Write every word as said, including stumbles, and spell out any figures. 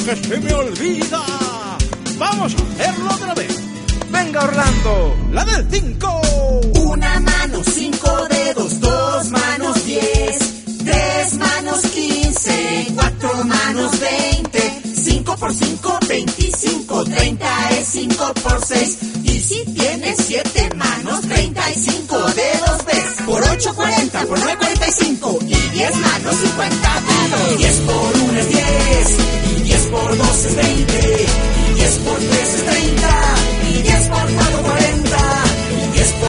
que se me olvida. Vamos a hacerlo otra vez. Venga, Orlando, la del cinco. Una mano, cinco dedos, dos manos, diez, tres manos, quince, cuatro manos, veinte, cinco por cinco, veinticinco, treinta es cinco por seis. Y si tienes siete manos, treinta y cinco dedos ves. Por ocho, cuarenta, por nueve, cuarenta y cinco. Y diez manos, cincuenta dedos. diez por